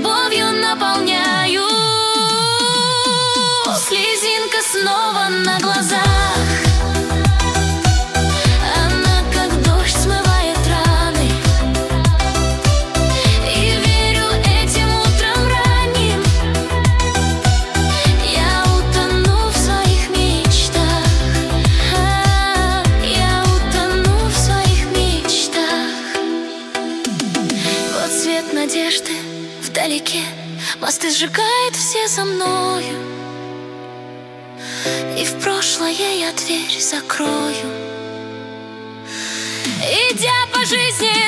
любовью наполняю. Слезинка снова на глазах. Она как дождь смывает раны. И верю этим утром ранним. Я утону в своих мечтах. Я утону в своих мечтах. Вот свет надежды вдалеке, мосты сжигает все за мною. И в прошлое я дверь закрою. Идя по жизни